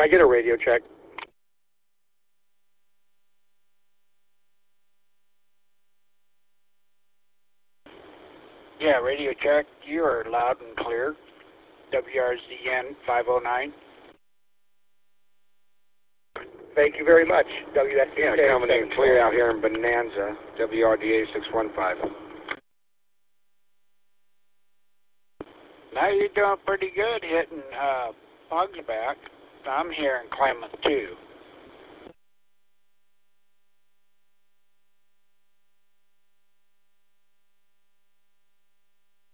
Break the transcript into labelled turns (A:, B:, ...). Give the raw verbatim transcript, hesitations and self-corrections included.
A: I get a radio check?
B: Yeah, radio check. You are loud and clear. W R Z N five oh nine.
A: Thank you very much. W S C K.
B: Yeah, coming in clear out here in Bonanza. W R D A six one five. Now you're doing pretty good hitting uh, Bugs back. I'm here in Klamath too.